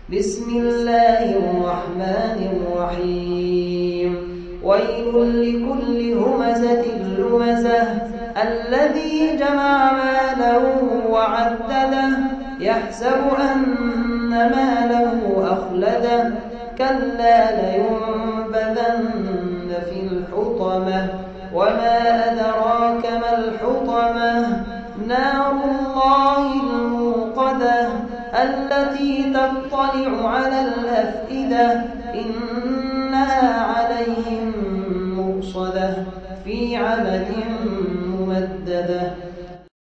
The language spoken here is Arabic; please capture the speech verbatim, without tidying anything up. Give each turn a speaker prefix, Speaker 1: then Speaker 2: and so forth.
Speaker 1: بسم الله الرحمن الرحيم ويل لكل همزة لمزة الذي جمع ماله وعدده يحسب أن ماله أخلده كلا لينبذن في الحطمة وما أدراك ما الحطمة نار الله الموقدة التي تطلع على الأفئدة إنها عليهم مؤصدة في عمد ممددة.